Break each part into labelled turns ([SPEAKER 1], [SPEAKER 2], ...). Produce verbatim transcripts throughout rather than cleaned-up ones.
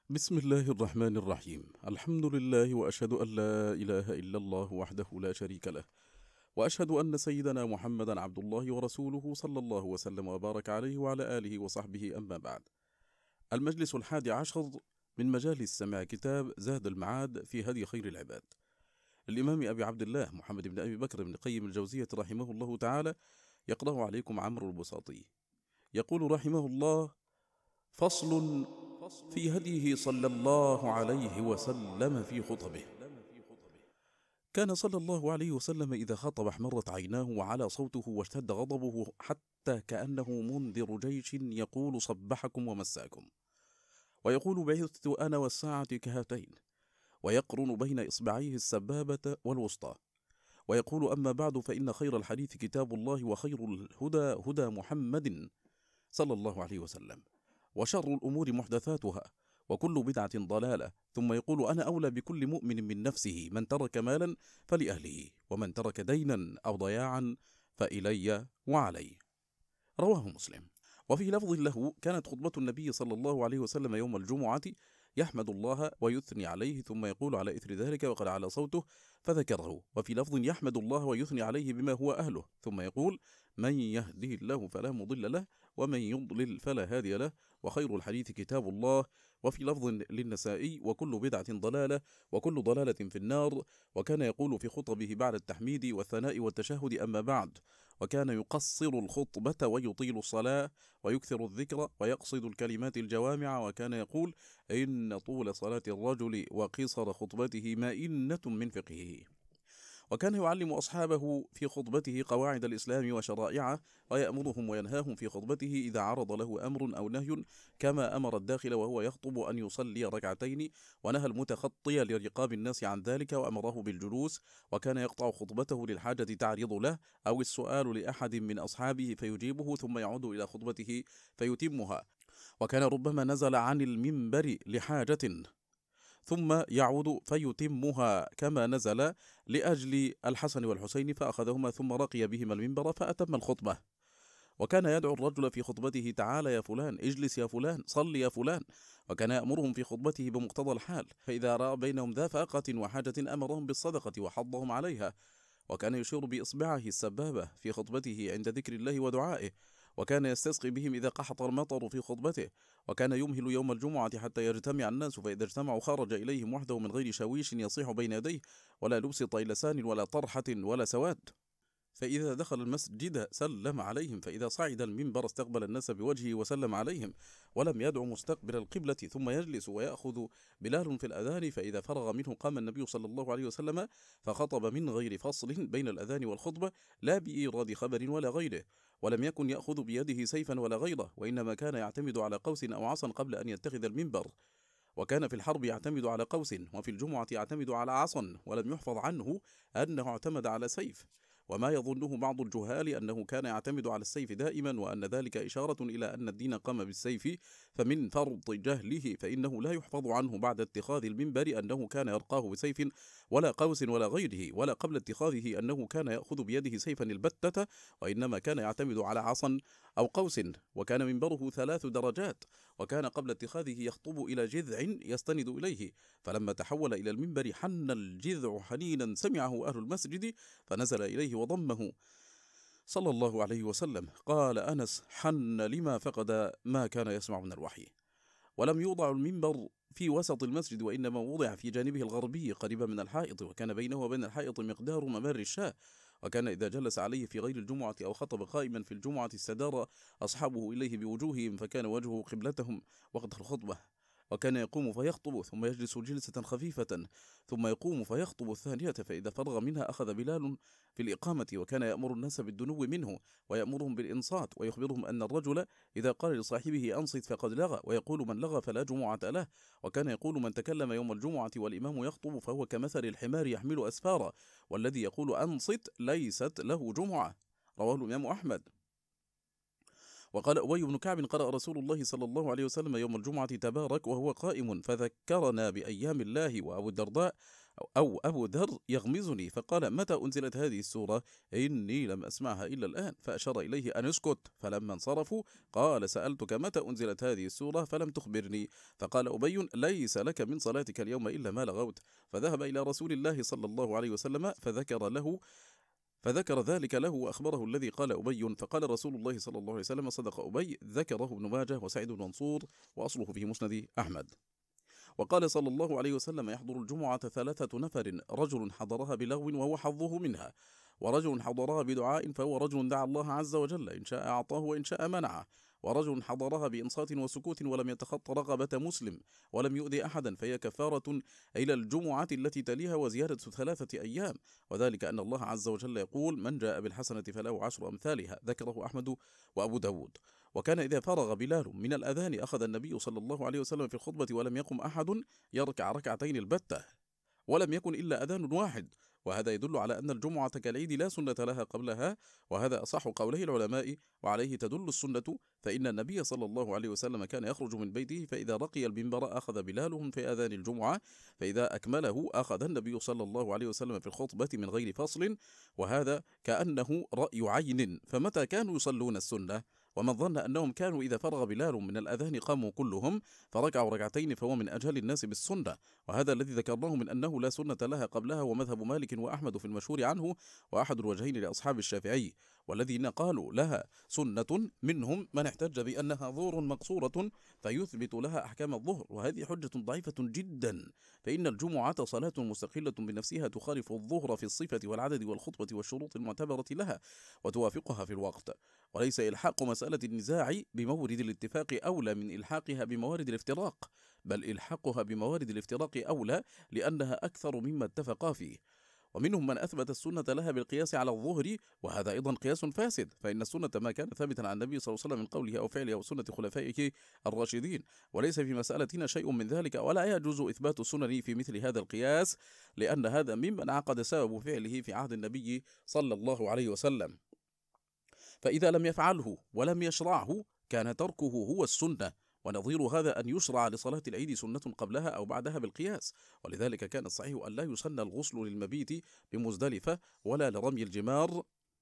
[SPEAKER 1] بسم الله الرحمن الرحيم. الحمد لله وأشهد أن لا إله إلا الله وحده لا شريك له، وأشهد أن سيدنا محمدا عبد الله ورسوله صلى الله وسلم وبارك عليه وعلى آله وصحبه، أما بعد. المجلس الحادي عشر من مجالس سماع كتاب زاد المعاد في هدي خير العباد، الإمام أبي عبد الله محمد بن أبي بكر بن قيم الجوزية رحمه الله تعالى، يقرأ عليكم عمرو البساطي. يقول رحمه الله: فصل في هديه صلى الله عليه وسلم في خطبه. كان صلى الله عليه وسلم إذا خطب احمرت عيناه وعلى صوته واشتد غضبه، حتى كأنه منذر جيش يقول صبحكم ومساكم، ويقول بعثت أنا والساعة كهاتين، ويقرن بين إصبعيه السبابة والوسطى، ويقول: أما بعد، فإن خير الحديث كتاب الله، وخير الهدى هدى محمد صلى الله عليه وسلم، وشر الأمور محدثاتها، وكل بدعة ضلالة. ثم يقول: أنا أولى بكل مؤمن من نفسه، من ترك مالا فلأهله، ومن ترك دينا أو ضياعا فإلي وعلي. رواه مسلم. وفي لفظ له: كانت خطبة النبي صلى الله عليه وسلم يوم الجمعة يحمد الله ويثني عليه، ثم يقول على إثر ذلك وقد على صوته فذكره. وفي لفظ: يحمد الله ويثني عليه بما هو أهله، ثم يقول: من يهده الله فلا مضل له، ومن يضلل فلا هادي له، وخير الحديث كتاب الله. وفي لفظ للنسائي: وكل بدعة ضلالة، وكل ضلالة في النار. وكان يقول في خطبه بعد التحميد والثناء والتشهد: أما بعد. وكان يقصر الخطبة ويطيل الصلاة ويكثر الذكر ويقصد الكلمات الجوامع، وكان يقول: إن طول صلاة الرجل وقصر خطبته مائنة من فقهه. وكان يعلم أصحابه في خطبته قواعد الإسلام وشرائعه، ويأمرهم وينهاهم في خطبته إذا عرض له أمر أو نهي، كما أمر الداخل وهو يخطب أن يصلي ركعتين، ونهى المتخطي لرقاب الناس عن ذلك، وأمره بالجلوس. وكان يقطع خطبته للحاجة تعرض له، أو السؤال لأحد من أصحابه فيجيبه، ثم يعود إلى خطبته فيتمها. وكان ربما نزل عن المنبر لحاجة ثم يعود فيتمها، كما نزل لأجل الحسن والحسين فأخذهما ثم رقي بهما المنبر فأتم الخطبة. وكان يدعو الرجل في خطبته: تعال يا فلان، اجلس يا فلان، صل يا فلان. وكان يأمرهم في خطبته بمقتضى الحال، فإذا رأى بينهم ذا فاقة وحاجة أمرهم بالصدقة وحضهم عليها. وكان يشير بإصبعه السبابة في خطبته عند ذكر الله ودعائه. وكان يستسقي بهم إذا قحط المطر في خطبته. وكان يمهل يوم الجمعة حتى يجتمع الناس، فإذا اجتمعوا خرج إليهم وحده من غير شويش يصيح بين يديه، ولا لبس طيلسان ولا طرحة ولا سواد. فإذا دخل المسجد سلم عليهم، فإذا صعد المنبر استقبل الناس بوجهه وسلم عليهم، ولم يدع مستقبل القبلة. ثم يجلس ويأخذ بلال في الأذان، فإذا فرغ منه قام النبي صلى الله عليه وسلم فخطب من غير فصل بين الأذان والخطبة، لا بإيراد خبر ولا غيره. ولم يكن يأخذ بيده سيفا ولا غيره، وإنما كان يعتمد على قوس أو عصا قبل أن يتخذ المنبر. وكان في الحرب يعتمد على قوس، وفي الجمعة يعتمد على عصا، ولم يحفظ عنه أنه اعتمد على سيف. وما يظنه بعض الجهال أنه كان يعتمد على السيف دائما، وأن ذلك إشارة إلى أن الدين قام بالسيف، فمن فرط جهله، فإنه لا يحفظ عنه بعد اتخاذ المنبر أنه كان يرقاه بسيف ولا قوس ولا غيره، ولا قبل اتخاذه أنه كان يأخذ بيده سيفا البتة، وإنما كان يعتمد على عصا أو قوس. وكان منبره ثلاث درجات، وكان قبل اتخاذه يخطب إلى جذع يستند إليه، فلما تحول إلى المنبر حن الجذع حنينا سمعه أهل المسجد، فنزل إليه وضمه صلى الله عليه وسلم. قال أنس: حن لما فقد ما كان يسمع من الوحي. ولم يوضع المنبر في وسط المسجد، وإنما وضع في جانبه الغربي قريبا من الحائط، وكان بينه وبين الحائط مقدار ممر الشاة. وكان إذا جلس عليه في غير الجمعة أو خطب قائما في الجمعة استدار أصحابه إليه بوجوههم، فكان وجهه قبلتهم وقت الخطبة. وكان يقوم فيخطب ثم يجلس جلسة خفيفة، ثم يقوم فيخطب الثانية، فإذا فرغ منها أخذ بلال في الإقامة. وكان يأمر الناس بالدنو منه، ويأمرهم بالإنصات، ويخبرهم أن الرجل إذا قال لصاحبه أنصت فقد لغى، ويقول: من لغى فلا جمعة له. وكان يقول: من تكلم يوم الجمعة والإمام يخطب فهو كمثل الحمار يحمل أسفارا، والذي يقول أنصت ليست له جمعة. رواه الإمام أحمد. وقال أبي بن كعب: قرأ رسول الله صلى الله عليه وسلم يوم الجمعة: تبارك وهو قائم، فذكرنا بأيام الله. وأبو الدرداء: أو أبو ذر يغمزني فقال: متى أنزلت هذه السورة؟ إني لم أسمعها إلا الآن. فأشار إليه أن يسكت. فلما انصرفوا قال: سألتك متى أنزلت هذه السورة فلم تخبرني. فقال أبي: ليس لك من صلاتك اليوم إلا ما لغوت. فذهب إلى رسول الله صلى الله عليه وسلم فذكر له فذكر ذلك له وأخبره الذي قال أبي. فقال رسول الله صلى الله عليه وسلم: صدق أبي. ذكره ابن ماجه وسعيد المنصور وأصله في مسند أحمد. وقال صلى الله عليه وسلم: يحضر الجمعة ثلاثة نفر: رجل حضرها بلغو وهو حظه منها، ورجل حضرها بدعاء فهو رجل دعا الله عز وجل إن شاء أعطاه وإن شاء منعه، ورجل حضرها بإنصات وسكوت ولم يتخط رغبة مسلم ولم يؤذي أحدا فهي كفارة إلى الجمعة التي تليها وزيادة ثلاثة أيام، وذلك أن الله عز وجل يقول: من جاء بالحسنة فله عشر أمثالها. ذكره أحمد وأبو داود. وكان إذا فرغ بلال من الأذان أخذ النبي صلى الله عليه وسلم في الخطبة ولم يقم أحد يركع ركعتين البتة، ولم يكن إلا أذان واحد. وهذا يدل على أن الجمعة كالعيد لا سنة لها قبلها، وهذا أصح قوله العلماء، وعليه تدل السنة، فإن النبي صلى الله عليه وسلم كان يخرج من بيته فإذا رقي المنبر أخذ بلالهم في أذان الجمعة، فإذا أكمله أخذ النبي صلى الله عليه وسلم في الخطبة من غير فصل، وهذا كأنه رأي عين. فمتى كانوا يصلون السنة؟ ومن ظن أنهم كانوا إذا فرغ بلال من الأذان قاموا كلهم فركعوا ركعتين فهو من أجهل الناس بالسنة، وهذا الذي ذكرناه من أنه لا سنة لها قبلها، ومذهب مالك وأحمد في المشهور عنه، وأحد الوجهين لأصحاب الشافعي. والذين قالوا لها سنة منهم من احتج بأنها ظهر مقصورة فيثبت لها أحكام الظهر، وهذه حجة ضعيفة جدا، فإن الجمعة صلاة مستقلة بنفسها تخالف الظهر في الصفة والعدد والخطبة والشروط المعتبرة لها وتوافقها في الوقت، وليس إلحاق مسألة النزاع بمورد الاتفاق أولى من إلحاقها بموارد الافتراق، بل إلحاقها بموارد الافتراق أولى لأنها أكثر مما اتفقا فيه. ومنهم من أثبت السنة لها بالقياس على الظهر، وهذا أيضا قياس فاسد، فإن السنة ما كان ثابتا عن النبي صلى الله عليه وسلم من قوله أو فعله أو سنة خلفائه الراشدين، وليس في مسألتنا شيء من ذلك، ولا يجوز إثبات السنن في مثل هذا القياس، لأن هذا ممن عقد سبب فعله في عهد النبي صلى الله عليه وسلم. فإذا لم يفعله ولم يشرعه كان تركه هو السنة، ونظير هذا أن يشرع لصلاة العيد سنة قبلها أو بعدها بالقياس، ولذلك كان الصحيح أن لا يسن الغسل للمبيت بمزدلفة ولا لرمي الجمار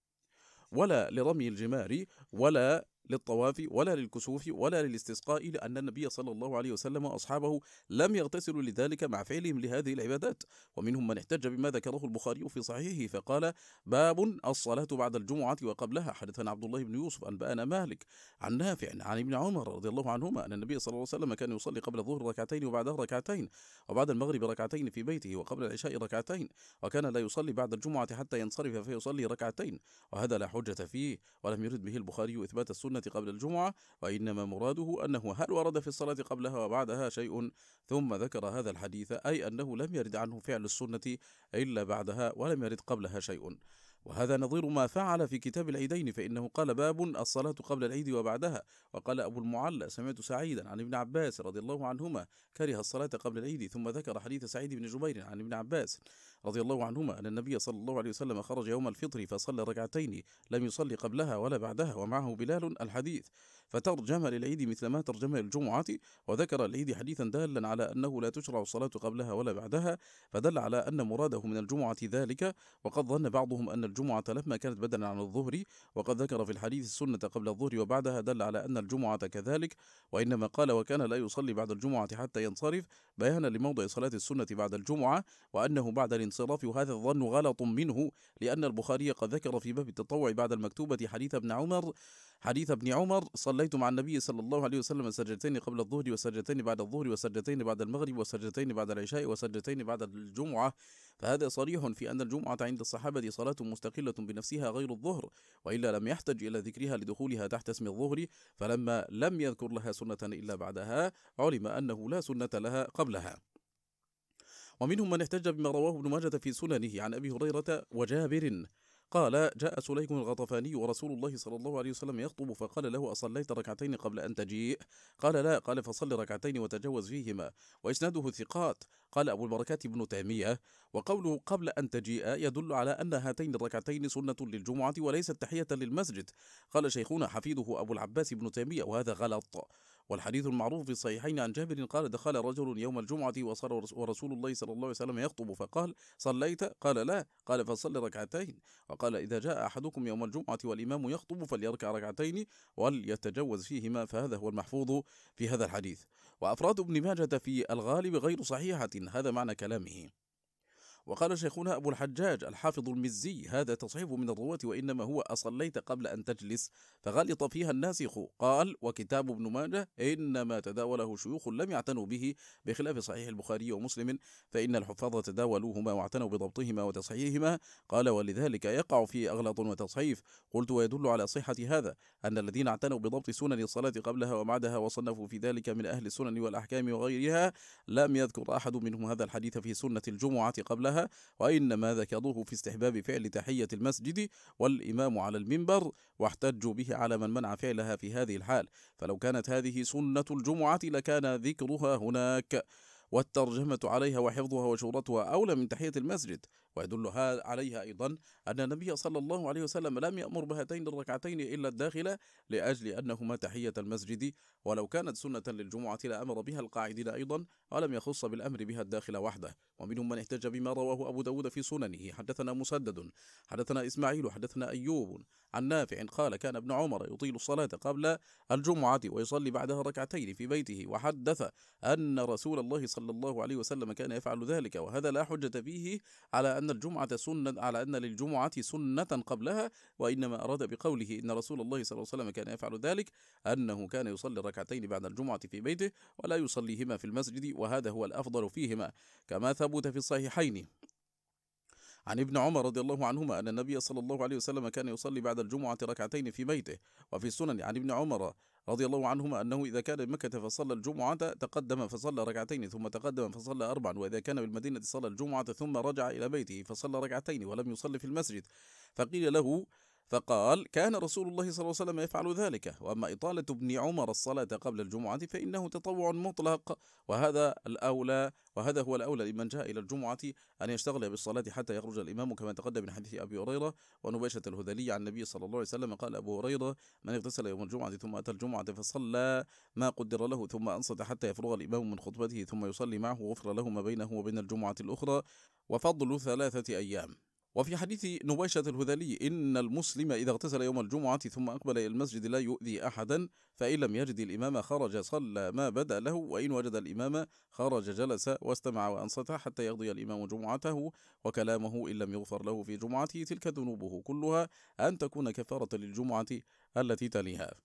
[SPEAKER 1] ولا لرمي الجمار ولا للطواف ولا للكسوف ولا للاستسقاء، لأن النبي صلى الله عليه وسلم وأصحابه لم يغتسلوا لذلك مع فعلهم لهذه العبادات. ومنهم من احتج بما ذكره البخاري في صحيحه فقال: باب الصلاة بعد الجمعة وقبلها. حدثنا عبد الله بن يوسف أنبأنا مالك عن نافع عن ابن عمر رضي الله عنهما أن النبي صلى الله عليه وسلم كان يصلي قبل الظهر ركعتين وبعدها ركعتين، وبعد المغرب ركعتين في بيته، وقبل العشاء ركعتين، وكان لا يصلي بعد الجمعة حتى ينصرف فيصلي ركعتين، وهذا لا حجة فيه، ولم يرد به البخاري إثبات السنة قبل الجمعة، وإنما مراده أنه هل ورد في الصلاة قبلها وبعدها شيء، ثم ذكر هذا الحديث، أي أنه لم يرد عنه فعل السنة إلا بعدها ولم يرد قبلها شيء. وهذا نظير ما فعل في كتاب العيدين، فإنه قال: باب الصلاة قبل العيد وبعدها. وقال أبو المعلى: سمعت سعيدا عن ابن عباس رضي الله عنهما كره الصلاة قبل العيد، ثم ذكر حديث سعيد بن جبير عن ابن عباس رضي الله عنهما أن النبي صلى الله عليه وسلم خرج يوم الفطر فصلى ركعتين لم يصلي قبلها ولا بعدها، ومعه بلال الحديث، فترجم للعيد مثل ما ترجم للجمعة، وذكر العيد حديثا دالا على أنه لا تشرع الصلاة قبلها ولا بعدها، فدل على أن مراده من الجمعة ذلك. وقد ظن بعضهم أن الجمعة لما كانت بدلا عن الظهر، وقد ذكر في الحديث السنة قبل الظهر وبعدها، دل على أن الجمعة كذلك، وإنما قال: وكان لا يصلي بعد الجمعة حتى ينصرف، بيانا لموضع صلاة السنة بعد الجمعة، وأنه بعد الانصراف، وهذا الظن غلط منه، لأن البخاري قد ذكر في باب التطوع بعد المكتوبة حديث ابن عمر حديث ابن عمر: صليت مع النبي صلى الله عليه وسلم سجدتين قبل الظهر وسجدتين بعد الظهر وسجدتين بعد المغرب وسجدتين بعد العشاء وسجدتين بعد الجمعة، فهذا صريح في أن الجمعة عند الصحابة صلاة مستقلة بنفسها غير الظهر، وإلا لم يحتج إلى ذكرها لدخولها تحت اسم الظهر، فلما لم يذكر لها سنة إلا بعدها علم أنه لا سنة لها قبلها. ومنهم من احتج بما رواه ابن ماجة في سننه عن أبي هريرة وجابر قال: جاء سليك الغطفاني ورسول الله صلى الله عليه وسلم يخطب، فقال له: أصليت ركعتين قبل أن تجيء؟ قال: لا. قال: فصل ركعتين وتجوز فيهما. وإسناده ثقات. قال أبو البركات ابن تيمية: وقوله قبل أن تجيء يدل على أن هاتين الركعتين سنة للجمعة وليست تحية للمسجد. قال شيخنا حفيده أبو العباس ابن تيمية: وهذا غلط. والحديث المعروف في الصحيحين عن جابر قال دخل رجل يوم الجمعة ورسول الله صلى الله عليه وسلم يخطب فقال صليت؟ قال لا. قال فصل ركعتين. وقال إذا جاء أحدكم يوم الجمعة والإمام يخطب فليركع ركعتين وليتجوز فيهما، فهذا هو المحفوظ في هذا الحديث. وأفراد ابن ماجة في الغالب غير صحيحة، هذا معنى كلامه. وقال شيخنا أبو الحجاج الحافظ المزي هذا تصحيف من الرواة، وإنما هو أصليت قبل أن تجلس، فغلط فيها الناسخ. قال وكتاب ابن ماجه إنما تداوله شيوخ لم يعتنوا به، بخلاف صحيح البخاري ومسلم فإن الحفاظ تداولوهما واعتنوا بضبطهما وتصحيحهما. قال ولذلك يقع فيه أغلط وتصحيف. قلت ويدل على صحة هذا أن الذين اعتنوا بضبط سنن الصلاة قبلها وبعدها وصنفوا في ذلك من أهل السنن والأحكام وغيرها لم يذكر أحد منهم هذا الحديث في سنة الجمعة قبلها، وإنما ذكروه في استحباب فعل تحية المسجد والإمام على المنبر، واحتجوا به على من منع فعلها في هذه الحال. فلو كانت هذه سنة الجمعة لكان ذكرها هناك، والترجمة عليها وحفظها وشورتها أولى من تحية المسجد. ويدل عليها أيضا أن النبي صلى الله عليه وسلم لم يأمر بهاتين الركعتين إلا الداخلة، لأجل أنهما تحية المسجد، ولو كانت سنة للجمعة لأمر بها القاعدين أيضا، ولم يخص بالأمر بها الداخل وحده. ومنهم من احتج بما رواه أبو داود في سننه. حدثنا مسدد حدثنا إسماعيل حدثنا أيوب عن نافع قال كان ابن عمر يطيل الصلاة قبل الجمعة ويصلي بعدها ركعتين في بيته، وحدث أن رسول الله صلى الله عليه وسلم كان يفعل ذلك. وهذا لا حجة فيه على أن الجمعة سنة، على أن للجمعة سنة قبلها، وإنما أراد بقوله إن رسول الله صلى الله عليه وسلم كان يفعل ذلك أنه كان يصلي ركعتين بعد الجمعة في بيته ولا يصليهما في المسجد، وهذا هو الأفضل فيهما، كما ثبت في الصحيحين عن ابن عمر رضي الله عنهما أن النبي صلى الله عليه وسلم كان يصلي بعد الجمعة ركعتين في بيته. وفي السنن عن ابن عمر رضي الله عنهما أنه إذا كان بمكة فصلى الجمعة تقدم فصلى ركعتين ثم تقدم فصلى أربعا، وإذا كان بالمدينة صلى الجمعة ثم رجع إلى بيته فصلى ركعتين ولم يصلي في المسجد. فقيل له فقال كان رسول الله صلى الله عليه وسلم يفعل ذلك. وأما إطالة ابن عمر الصلاة قبل الجمعة فإنه تطوع مطلق، وهذا الأولى وهذا هو الأولى لمن جاء إلى الجمعة أن يشتغل بالصلاة حتى يخرج الإمام، كما تقدم من حديث أبي هريرة ونبيشة الهذلي عن النبي صلى الله عليه وسلم قال أبو هريرة من اغتسل يوم الجمعة ثم أتى الجمعة فصلى ما قدر له ثم أنصت حتى يفرغ الإمام من خطبته ثم يصلي معه غفر له ما بينه وبين الجمعة الأخرى، وفضل ثلاثة أيام. وفي حديث نبيشة الهذلي إن المسلم إذا اغتسل يوم الجمعة ثم أقبل إلى المسجد لا يؤذي أحدا، فإن لم يجد الإمام خرج صلى ما بدا له، وإن وجد الإمام خرج جلس واستمع وأنصت حتى يقضي الإمام جمعته. وكلامه إن لم يغفر له في جمعته تلك ذنوبه كلها أن تكون كفارة للجمعة التي تليها.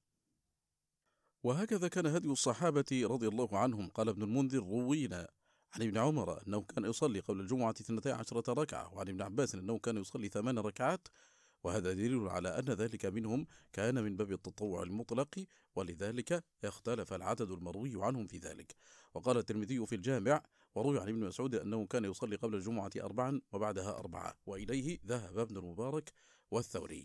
[SPEAKER 1] وهكذا كان هدي الصحابة رضي الله عنهم. قال ابن المنذر روينا عن ابن عمر أنه كان يصلي قبل الجمعة اثنتي عشرة ركعة، وعن ابن عباس أنه كان يصلي ثمان ركعات، وهذا دليل على أن ذلك منهم كان من باب التطوع المطلق، ولذلك اختلف العدد المروي عنهم في ذلك. وقال الترمذي في الجامع وروي عن ابن مسعود أنه كان يصلي قبل الجمعة أربعا وبعدها أربعة، وإليه ذهب ابن المبارك والثوري.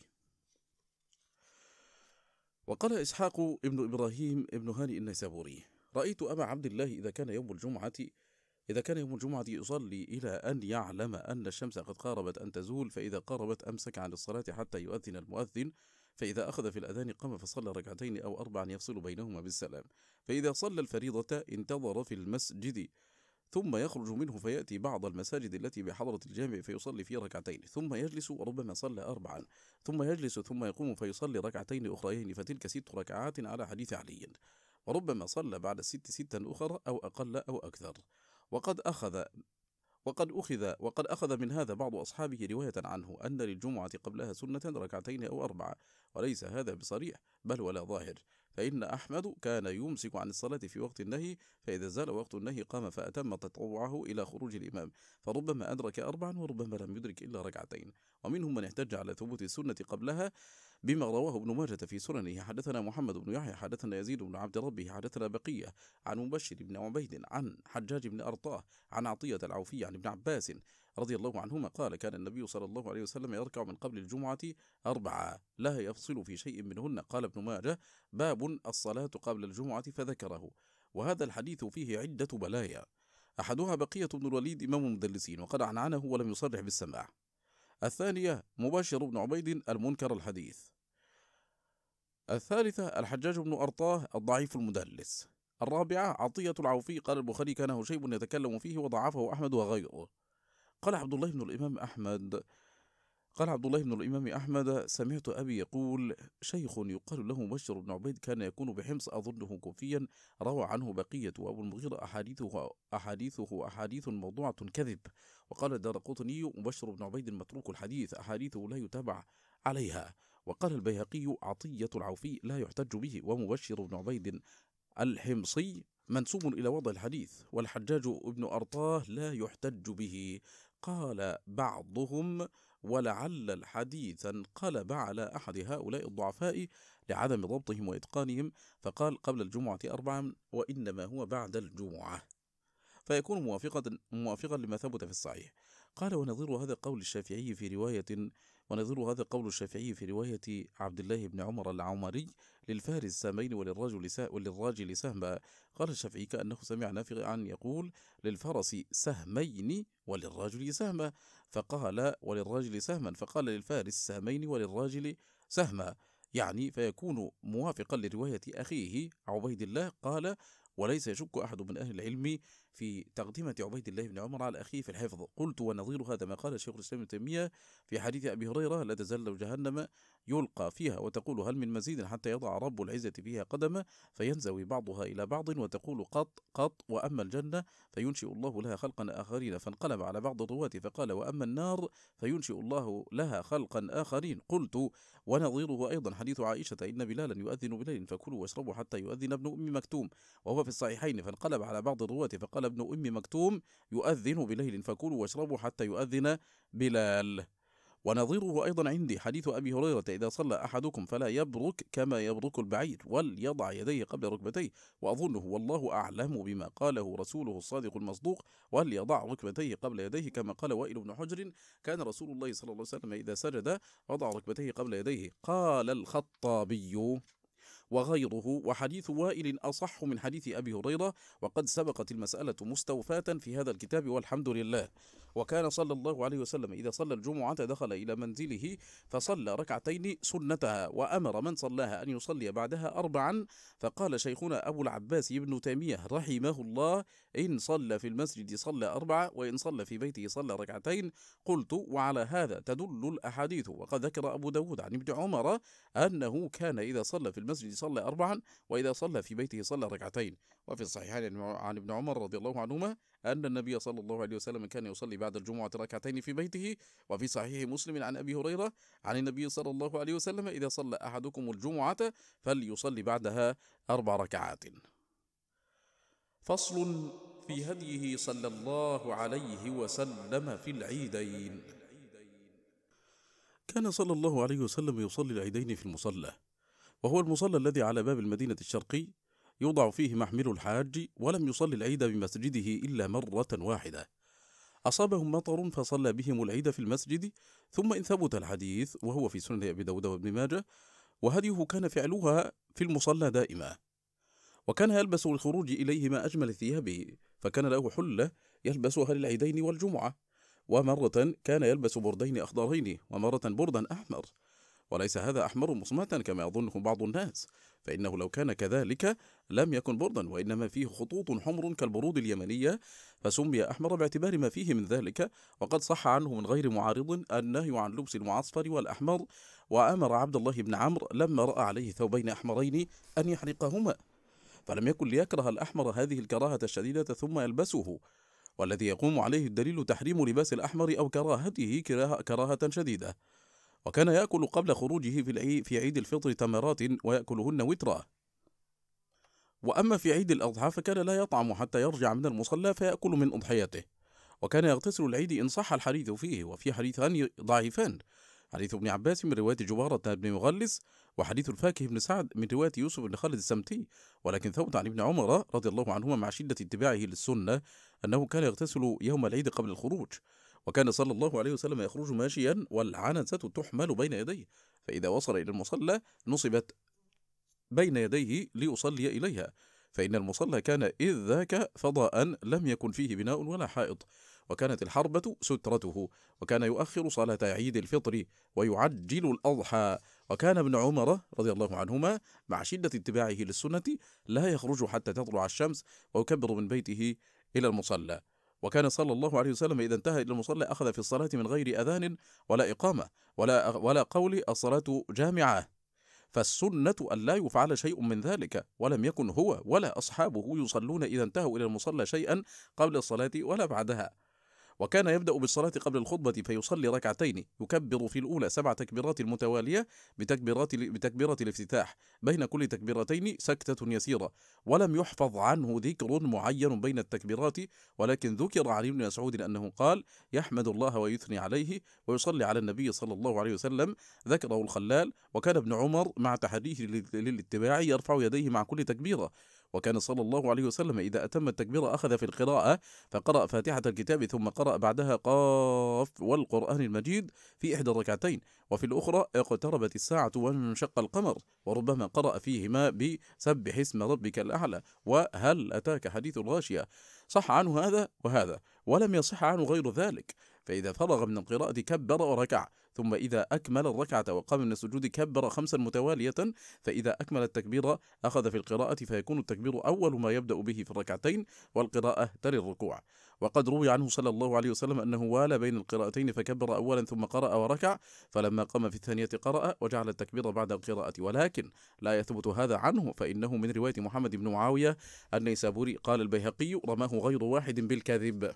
[SPEAKER 1] وقال إسحاق ابن إبراهيم ابن هاني النيسابوري رأيت أبا عبد الله إذا كان يوم الجمعة إذا كان يوم الجمعة يصلي إلى أن يعلم أن الشمس قد قاربت أن تزول، فإذا قاربت أمسك عن الصلاة حتى يؤذن المؤذن، فإذا أخذ في الأذان قام فصلى ركعتين أو أربعا يفصل بينهما بالسلام، فإذا صلى الفريضة انتظر في المسجد ثم يخرج منه فيأتي بعض المساجد التي بحضرة الجامع فيصلي فيه ركعتين ثم يجلس، وربما صلى أربعا ثم يجلس ثم يقوم فيصلي ركعتين أخريين، فتلك ست ركعات على حديث علي، وربما صلى بعد الست ستا أخرى أو أقل أو أكثر. وقد أخذ وقد أخذ وقد أخذ من هذا بعض أصحابه رواية عنه أن للجمعة قبلها سنة ركعتين أو أربعة، وليس هذا بصريح بل ولا ظاهر، فإن أحمد كان يمسك عن الصلاة في وقت النهي، فإذا زال وقت النهي قام فأتم تطوعه إلى خروج الإمام، فربما أدرك أربعا وربما لم يدرك إلا ركعتين. ومنهم من احتج على ثبوت السنة قبلها بما رواه ابن ماجة في سننه. حدثنا محمد بن يحيى حدثنا يزيد بن عبد ربه حدثنا بقية عن مبشر بن عبيد عن حجاج بن أرطاه عن عطية العوفي عن ابن عباس رضي الله عنهما قال كان النبي صلى الله عليه وسلم يركع من قبل الجمعة أربعة لا يفصل في شيء منهن. قال ابن ماجه باب الصلاة قبل الجمعة فذكره. وهذا الحديث فيه عدة بلايا، أحدها بقية بن الوليد إمام المدلسين وقد عنعنه ولم يصرح بالسماع. الثانية مباشر بن عبيد المنكر الحديث. الثالثة الحجاج بن أرطاه الضعيف المدلس. الرابعة عطية العوفي. قال البخاري كان هشيم يتكلم فيه وضعفه أحمد وغيره. قال عبد الله بن الإمام أحمد قال عبد الله بن الإمام أحمد سمعت أبي يقول: شيخ يقال له بشر بن عبيد كان يكون بحمص أظنه كوفيا، روى عنه بقية وأبو المغيرة أحاديثه أحاديثه أحاديث موضوعة كذب. وقال الدارقطني: مبشر بن عبيد متروك الحديث، أحاديثه لا يتابع عليها. وقال البيهقي: عطية العوفي لا يحتج به، ومبشر بن عبيد الحمصي منسوب إلى وضع الحديث، والحجاج ابن أرطاه لا يحتج به. قال بعضهم: ولعل الحديث انقلب على أحد هؤلاء الضعفاء لعدم ضبطهم وإتقانهم، فقال قبل الجمعة أربعا، وإنما هو بعد الجمعة، فيكون موافقا موافقا لما ثبت في الصحيح. قال: ونظير هذا قول الشافعي في رواية ونظير هذا قول الشافعي في رواية عبد الله بن عمر العمري: للفارس سهمين وللرجل وللراجل سهما. قال الشافعي كأنه سمع نافعا يقول: للفرس سهمين وللرجل سهما، فقال: وللراجل سهما، فقال: للفارس سهمين وللراجل سهما، يعني فيكون موافقا لرواية أخيه عبيد الله. قال: وليس يشك أحد من أهل العلم في تقدمة عبيد الله بن عمر على أخيه في الحفظ. قلت: ونظير هذا ما قال شيخ الإسلام ابن تيمية في حديث أبي هريرة: لا تزال جهنم يلقى فيها وتقول هل من مزيد حتى يضع رب العزة فيها قدمه فينزوي بعضها إلى بعض وتقول قط قط. وأما الجنة فينشئ الله لها خلقا آخرين، فانقلب على بعض الرواة فقال: وأما النار فينشئ الله لها خلقا آخرين. قلت: ونظيره أيضا حديث عائشة: إن بلالا يؤذن بليل فكلوا واشربوا حتى يؤذن ابن أم مكتوم، وهو في الصحيحين، فانقلب على بعض الرواة فقال ابن أم مكتوم: يؤذن بليل فكلوا واشربوا حتى يؤذن بلال. ونظيره أيضا عندي حديث أبي هريرة: إذا صلى أحدكم فلا يبرك كما يبرك البعير، وليضع يديه قبل ركبتيه، وأظنه والله أعلم بما قاله رسوله الصادق المصدوق: وليضع ركبتيه قبل يديه، كما قال وائل بن حجر: كان رسول الله صلى الله عليه وسلم إذا سجد وضع ركبتيه قبل يديه. قال الخطابي وغيره: وحديث وائل أصح من حديث أبي هريرة، وقد سبقت المسألة مستوفاة في هذا الكتاب والحمد لله. وكان صلى الله عليه وسلم إذا صلى الجمعة دخل إلى منزله فصلى ركعتين سنتها، وأمر من صلاها أن يصلي بعدها أربعا. فقال شيخنا أبو العباس ابن تيمية رحمه الله: إن صلى في المسجد صلى أربعة، وإن صلى في بيته صلى ركعتين. قلت: وعلى هذا تدل الأحاديث. وقد ذكر أبو داود عن ابن عمر أنه كان إذا صلى في المسجد صلى أربعا، وإذا صلى في بيته صلى ركعتين. وفي الصحيحين عن ابن عمر رضي الله عنهما أن النبي صلى الله عليه وسلم كان يصلي بعد الجمعة ركعتين في بيته. وفي صحيح مسلم عن أبي هريرة عن النبي صلى الله عليه وسلم: إذا صلى أحدكم الجمعة فليصلي بعدها أربع ركعات. فصل في هديه صلى الله عليه وسلم في العيدين. كان صلى الله عليه وسلم يصلي العيدين في المصلى، وهو المصلى الذي على باب المدينة الشرقي يوضع فيه محمل الحاج، ولم يصلي العيد بمسجده إلا مرة واحدة. أصابهم مطر فصلى بهم العيد في المسجد، ثم إن ثبت الحديث وهو في سنن أبي داود وابن ماجه، وهديه كان فعلها في المصلى دائما. وكان يلبس الخروج إليه ما أجمل ثيابه، فكان له حلة يلبسها للعيدين والجمعة، ومرة كان يلبس بردين أخضرين، ومرة بردا أحمر. وليس هذا أحمر مصمتا كما يظنه بعض الناس، فإنه لو كان كذلك لم يكن بردا، وإنما فيه خطوط حمر كالبرود اليمنية، فسمي أحمر باعتبار ما فيه من ذلك. وقد صح عنه من غير معارض النهي عن لبس المعصفر والأحمر، وأمر عبد الله بن عمرو لما رأى عليه ثوبين أحمرين أن يحرقهما، فلم يكن ليكره الأحمر هذه الكراهة الشديدة ثم يلبسه، والذي يقوم عليه الدليل تحريم لباس الأحمر أو كراهته كراهة شديدة. وكان يأكل قبل خروجه في عيد الفطر تمرات ويأكلهن وترا. وأما في عيد الأضحى فكان لا يطعم حتى يرجع من المصلى فيأكل من أضحيته. وكان يغتسل العيد إن صح الحديث فيه، وفي حديثان ضعيفان: حديث ابن عباس من رواية جبارة بن مغلس، وحديث الفاكه بن سعد من رواية يوسف بن خالد السمتي. ولكن ثبت عن ابن عمر رضي الله عنهما مع شدة اتباعه للسنة أنه كان يغتسل يوم العيد قبل الخروج. وكان صلى الله عليه وسلم يخرج ماشيا والعنزة تحمل بين يديه، فإذا وصل إلى المصلى نصبت بين يديه ليصلي إليها، فإن المصلى كان إذ ذاك فضاء لم يكن فيه بناء ولا حائط، وكانت الحربة سترته. وكان يؤخر صلاة عيد الفطر ويعجل الأضحى، وكان ابن عمر رضي الله عنهما مع شدة اتباعه للسنة لا يخرج حتى تطلع الشمس ويكبر من بيته إلى المصلى. وكان صلى الله عليه وسلم إذا انتهى إلى المصلى أخذ في الصلاة من غير أذان ولا إقامة ولا ولا قول الصلاة جامعة. فالسنة أن لا يفعل شيء من ذلك، ولم يكن هو ولا أصحابه يصلون إذا انتهوا إلى المصلى شيئا قبل الصلاة ولا بعدها. وكان يبدأ بالصلاة قبل الخطبة فيصلي ركعتين يكبر في الأولى سبع تكبيرات متوالية بتكبيرات بتكبيرة الافتتاح، بين كل تكبيرتين سكتة يسيرة. ولم يحفظ عنه ذكر معين بين التكبيرات، ولكن ذكر عن ابن مسعود أنه قال: يحمد الله ويثني عليه ويصلي على النبي صلى الله عليه وسلم. ذكره الخلال. وكان ابن عمر مع تحريه للاتباع يرفع يديه مع كل تكبيرة. وكان صلى الله عليه وسلم إذا أتم التكبير أخذ في القراءة فقرأ فاتحة الكتاب ثم قرأ بعدها قاف والقرآن المجيد في إحدى الركعتين، وفي الأخرى اقتربت الساعة وانشق القمر، وربما قرأ فيهما بسبح اسم ربك الأعلى وهل أتاك حديث الغاشية. صح عنه هذا وهذا، ولم يصح عنه غير ذلك. فإذا فرغ من القراءة كبر وركع، ثم إذا أكمل الركعة وقام من السجود كبر خمسا متوالية، فإذا أكمل التكبير أخذ في القراءة، فيكون التكبير أول ما يبدأ به في الركعتين، والقراءة تلي الركوع. وقد روي عنه صلى الله عليه وسلم أنه والى بين القراءتين فكبر أولا ثم قرأ وركع، فلما قام في الثانية قرأ وجعل التكبير بعد القراءة. ولكن لا يثبت هذا عنه، فإنه من رواية محمد بن معاوية النيسابوري. قال البيهقي: رماه غير واحد بالكذب.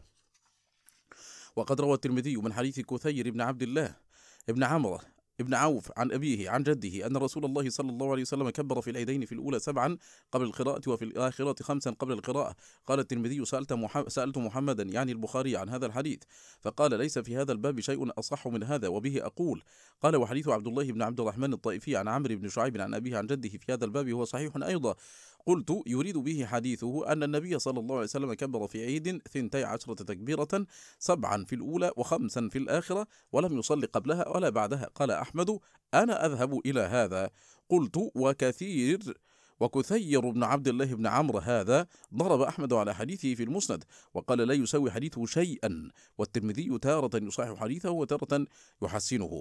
[SPEAKER 1] وقد روى الترمذي من حديث كثير بن عبد الله ابن عمرو ابن عوف عن أبيه عن جده أن رسول الله صلى الله عليه وسلم كبر في العيدين في الأولى سبعا قبل القراءة وفي الآخرة خمسا قبل القراءة. قال الترمذي: سألت, محمد سألت محمدا يعني البخاري عن هذا الحديث، فقال: ليس في هذا الباب شيء أصح من هذا وبه أقول. قال: وحديث عبد الله بن عبد الرحمن الطائفي عن عمرو بن شعيب عن أبيه عن جده في هذا الباب هو صحيح أيضا. قلت: يريد به حديثه أن النبي صلى الله عليه وسلم كبر في عيد ثنتي عشرة تكبيرة، سبعا في الأولى وخمسا في الآخرة، ولم يصلي قبلها ولا بعدها. قال أحمد: أنا أذهب إلى هذا. قلت: وكثير وكثير بن عبد الله بن عمرو هذا ضرب أحمد على حديثه في المسند وقال: لا يسوي حديثه شيئا. والترمذي تارة يصحح حديثه وتارة يحسنه.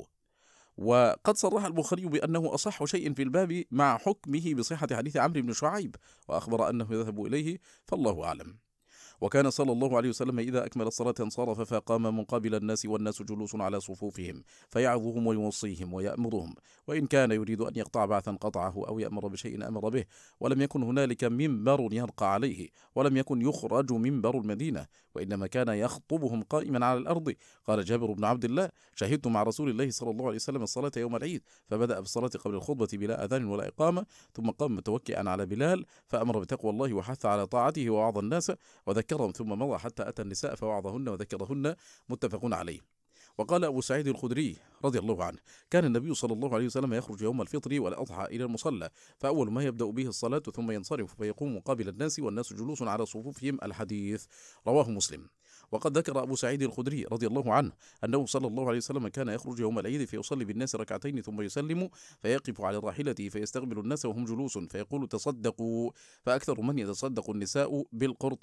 [SPEAKER 1] وقد صرح البخاري بأنه أصح شيء في الباب مع حكمه بصحة حديث عمرو بن شعيب، وأخبر أنه يذهب إليه، فالله أعلم. وكان صلى الله عليه وسلم إذا أكمل الصلاة انصرف فقام مقابل الناس والناس جلوس على صفوفهم، فيعظهم ويوصيهم ويأمرهم، وإن كان يريد أن يقطع بعثا قطعه أو يأمر بشيء أمر به. ولم يكن هنالك منبر يرقى عليه، ولم يكن يخرج منبر المدينة، وإنما كان يخطبهم قائما على الأرض. قال جابر بن عبد الله: شهدت مع رسول الله صلى الله عليه وسلم الصلاة يوم العيد، فبدأ بالصلاة قبل الخطبة بلا أذان ولا إقامة، ثم قام متوكئا على بلال فأمر بتقوى الله وحث على طاعته ووعظ الناس وذكرهم، ثم مضى حتى أتى النساء فوعظهن وذكرهن، متفق عليه. وقال أبو سعيد الخدري رضي الله عنه: كان النبي صلى الله عليه وسلم يخرج يوم الفطر والأضحى إلى المصلى، فأول ما يبدأ به الصلاة ثم ينصرف فيقوم مقابل الناس والناس جلوس على صفوفهم. الحديث رواه مسلم. وقد ذكر أبو سعيد الخدري رضي الله عنه أنه صلى الله عليه وسلم كان يخرج يوم العيد فيصلي بالناس ركعتين ثم يسلم، فيقف على راحلته فيستقبل الناس وهم جلوس فيقول: تصدقوا. فأكثر من يتصدق النساء بالقرط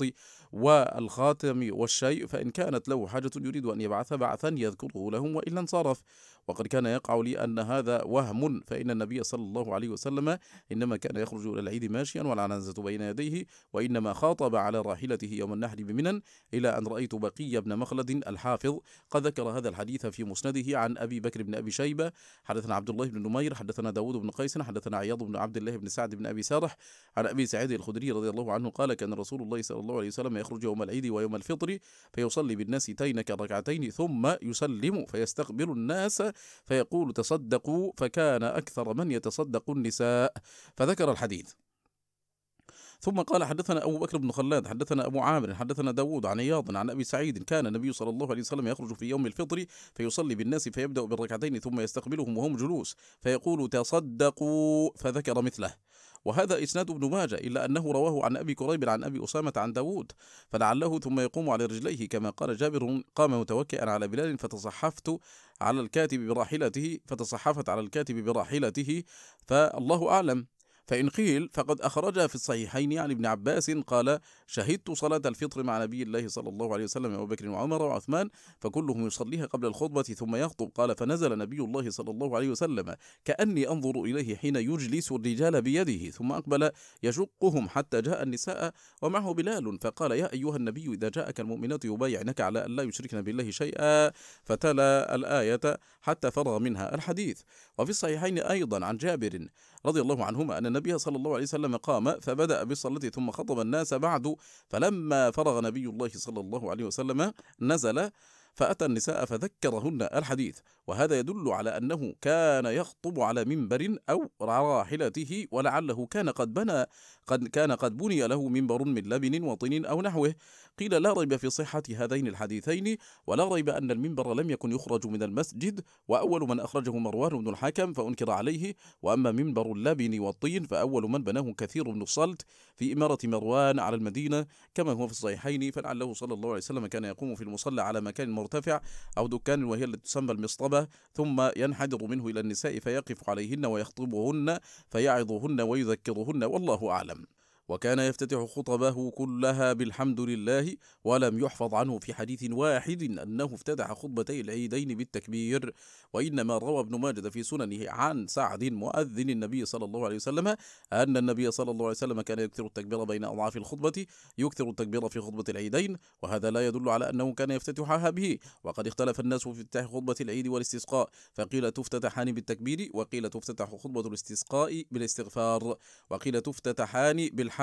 [SPEAKER 1] والخاتم والشيء، فإن كانت له حاجة يريد أن يبعث بعثا يذكره لهم وإلا انصرف. وقد كان يقع لي أن هذا وهم، فإن النبي صلى الله عليه وسلم إنما كان يخرج إلى العيد ماشيا والعنزة بين يديه، وإنما خاطب على راحلته يوم النحر بمنى، إلى أن رأيت بقي بن مخلد الحافظ قد ذكر هذا الحديث في مسنده عن أبي بكر بن أبي شيبة. حدثنا عبد الله بن نمير حدثنا داود بن قيس حدثنا عياض بن عبد الله بن سعد بن أبي سارح عن أبي سعيد الخدري رضي الله عنه قال: كان رسول الله صلى الله عليه وسلم يخرج يوم العيد ويوم الفطر فيصلي بالناس تينك ركعتين ثم يسلم فيستقبل الناس فيقول: تصدقوا، فكان أكثر من يتصدق النساء، فذكر الحديث. ثم قال: حدثنا أبو بكر بن خلاد حدثنا أبو عامر حدثنا داود عن عياض عن أبي سعيد: كان النبي صلى الله عليه وسلم يخرج في يوم الفطر فيصلي بالناس فيبدأ بالركعتين ثم يستقبلهم وهم جلوس فيقول: تصدقوا، فذكر مثله. وهذا إسناد ابن ماجه، إلا أنه رواه عن أبي كريب عن أبي أسامة عن داود، فلعله ثم يقوم على رجليه كما قال جابر: قام متوكئا على بلال فتصحفت على الكاتب براحلته فتصحفت على الكاتب براحلته، فالله أعلم. فإن قيل فقد أخرج في الصحيحين عن ابن عباس قال: شهدت صلاة الفطر مع نبي الله صلى الله عليه وسلم أبو بكر وعمر وعثمان فكلهم يصليها قبل الخطبة ثم يخطب. قال: فنزل نبي الله صلى الله عليه وسلم كأني أنظر إليه حين يجلس الرجال بيده، ثم أقبل يشقهم حتى جاء النساء ومعه بلال فقال: يا أيها النبي إذا جاءك المؤمنات يبايعنك على أن لا يشركن بالله شيئا، فتلا الآية حتى فرغ منها الحديث. وفي الصحيحين أيضا عن جابر رضي الله عنهما أن النبي صلى الله عليه وسلم قام فبدأ بالصلاة ثم خطب الناس بعد، فلما فرغ نبي الله صلى الله عليه وسلم نزل فأتى النساء فذكرهن الحديث. وهذا يدل على أنه كان يخطب على منبر أو راحلته، ولعله كان قد بنى قد كان قد بني له منبر من لبن وطين أو نحوه. قيل: لا ريب في صحة هذين الحديثين، ولا ريب أن المنبر لم يكن يخرج من المسجد، وأول من أخرجه مروان بن الحكم فأنكر عليه. وأما منبر اللبن والطين فأول من بناه كثير بن الصلت في إمارة مروان على المدينة كما هو في الصحيحين، فلعله صلى الله عليه وسلم كان يقوم في المصلى على مكان مرتفع أو دكان، وهي التي تسمى المصطبة، ثم ينحدر منه إلى النساء فيقف عليهن ويخطبهن فيعظهن ويذكرهن، والله أعلم. وكان يفتتح خطبه كلها بالحمد لله، ولم يحفظ عنه في حديث واحد أنه افتتح خطبتي العيدين بالتكبير، وإنما روى ابن ماجه في سننه عن سعد مؤذن النبي صلى الله عليه وسلم أن النبي صلى الله عليه وسلم كان يكثر التكبير بين أضعاف الخطبة، يكثر التكبير في خطبة العيدين، وهذا لا يدل على أنه كان يفتتحها به. وقد اختلف الناس في افتتاح خطبة العيد والاستسقاء، فقيل تفتتحان بالتكبير، وقيل تفتتح خطبة الاستسقاء بالاستغفار، وقيل تفتتحان بالحمد.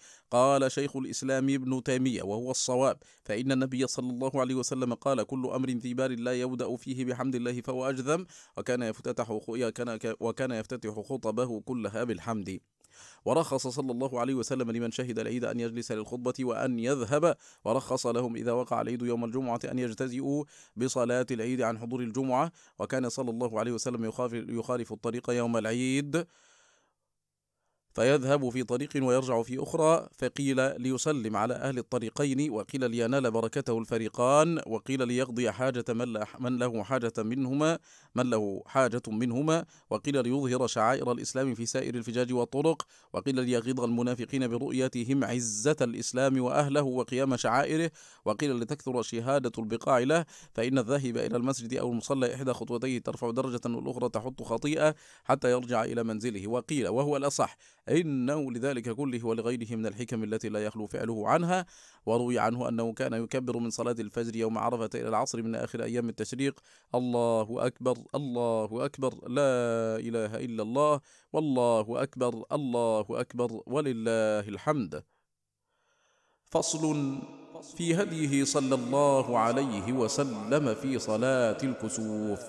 [SPEAKER 1] قال شيخ الإسلام ابن تيمية وهو الصواب، فإن النبي صلى الله عليه وسلم قال: كل أمر ذي بال لا يبدأ فيه بحمد الله فهو أجذم، وكان يفتتح وكان يفتتح خطبه كلها بالحمد. ورخص صلى الله عليه وسلم لمن شهد العيد أن يجلس للخطبة وأن يذهب، ورخص لهم إذا وقع العيد يوم الجمعة أن يجتزئوا بصلاة العيد عن حضور الجمعة، وكان صلى الله عليه وسلم يخالف الطريق يوم العيد فيذهب في طريق ويرجع في أخرى، فقيل ليسلم على أهل الطريقين، وقيل لينال بركته الفريقان، وقيل ليقضي حاجة من له حاجة منهما من له حاجة منهما، وقيل ليظهر شعائر الإسلام في سائر الفجاج والطرق، وقيل ليغيظ المنافقين برؤيتهم عزة الإسلام وأهله وقيام شعائره، وقيل لتكثر شهادة البقاع له، فإن الذاهب إلى المسجد أو المصلى إحدى خطوتيه ترفع درجة والأخرى تحط خطيئة حتى يرجع إلى منزله. وقيل وهو الأصح إنه لذلك كله ولغيره من الحكم التي لا يخلو فعله عنها. وروي عنه أنه كان يكبر من صلاة الفجر يوم عرفة إلى العصر من آخر أيام التشريق: الله أكبر الله أكبر لا إله إلا الله والله أكبر الله أكبر ولله الحمد. فصل في هديه صلى الله عليه وسلم في صلاة الكسوف.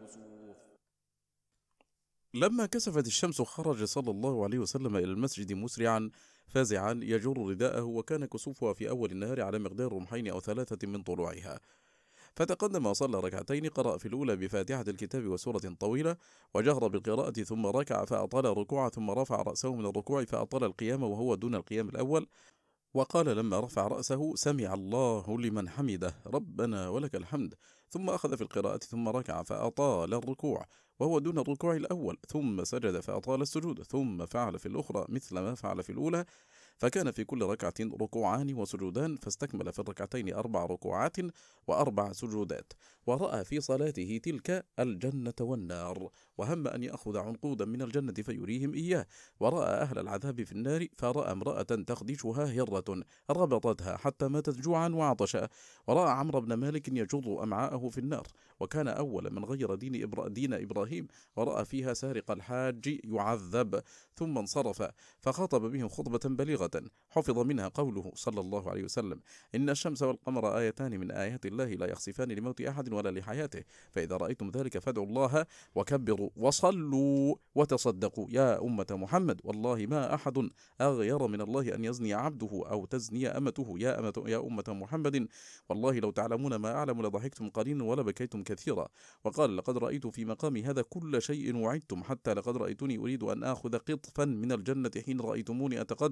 [SPEAKER 1] لما كسفت الشمس خرج صلى الله عليه وسلم إلى المسجد مسرعا فازعا يجر رداءه، وكان كسوفها في أول النهار على مقدار رمحين أو ثلاثة من طلوعها. فتقدم وصلى ركعتين، قرأ في الأولى بفاتحة الكتاب وسورة طويلة، وجهر بالقراءة، ثم ركع فأطال الركوع، ثم رفع رأسه من الركوع فأطال القيام وهو دون القيام الأول، وقال لما رفع رأسه: سمع الله لمن حمده ربنا ولك الحمد. ثم أخذ في القراءة، ثم ركع فأطال الركوع وهو دون الركوع الأول، ثم سجد فأطال السجود، ثم فعل في الأخرى مثل ما فعل في الأولى، فكان في كل ركعة ركوعان وسجودان، فاستكمل في الركعتين أربع ركوعات وأربع سجودات. ورأى في صلاته تلك الجنة والنار، وهم أن يأخذ عنقودا من الجنة فيريهم إياه. ورأى أهل العذاب في النار، فرأى امرأة تخدشها هرة ربطتها حتى ماتت جوعا وعطشا. ورأى عمرو بن مالك يجر أمعاءه في النار، وكان أول من غير دين, إبرا دين إبراهيم. ورأى فيها سارق الحاج يعذب، ثم انصرف فخطب بهم خطبة بليغة حفظ منها قوله صلى الله عليه وسلم: إن الشمس والقمر آيتان من آيات الله لا يخسفان لموت أحد ولا لحياته، فإذا رأيتم ذلك فادعوا الله وكبروا وصلوا وتصدقوا يا أمة محمد، والله ما أحد أغير من الله أن يزني عبده أو تزني أمته يا, أمة يا أمة محمد، والله لو تعلمون ما أعلم لضحكتم قليلا ولبكيتم كثيرا. وقال: لقد رأيت في مقامي هذا كل شيء وعدتم، حتى لقد رأيتني أريد أن آخذ قطفا من الجنة حين رأيتموني أتقدم،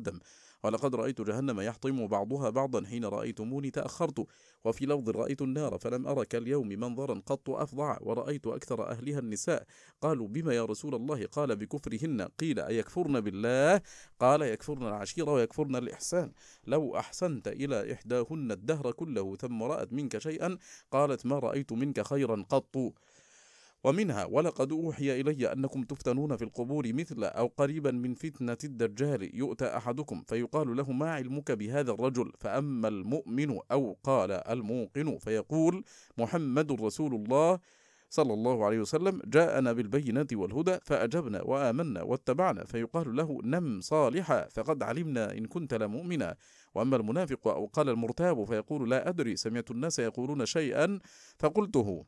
[SPEAKER 1] ولقد رأيت جهنم يحطم بعضها بعضا حين رأيتموني تأخرت. وفي لفظ رأيت النار فلم أر كاليوم منظرا قط أفظع، ورأيت أكثر أهلها النساء. قالوا بما يا رسول الله؟ قال بكفرهن. قيل أيكفرن بالله؟ قال يكفرن العشيرة ويكفرن الإحسان. لو أحسنت إلى إحداهن الدهر كله ثم رأت منك شيئا قالت ما رأيت منك خيرا قط. ومنها ولقد أوحي إلي أنكم تفتنون في القبور مثل أو قريبا من فتنة الدجال، يؤتى أحدكم فيقال له ما علمك بهذا الرجل؟ فأما المؤمن أو قال الموقن فيقول محمد رسول الله صلى الله عليه وسلم جاءنا بالبينات والهدى فأجبنا وآمنا واتبعنا، فيقال له نم صالحا فقد علمنا إن كنت لمؤمنا. وأما المنافق أو قال المرتاب فيقول لا أدري سمعت الناس يقولون شيئا فقلته.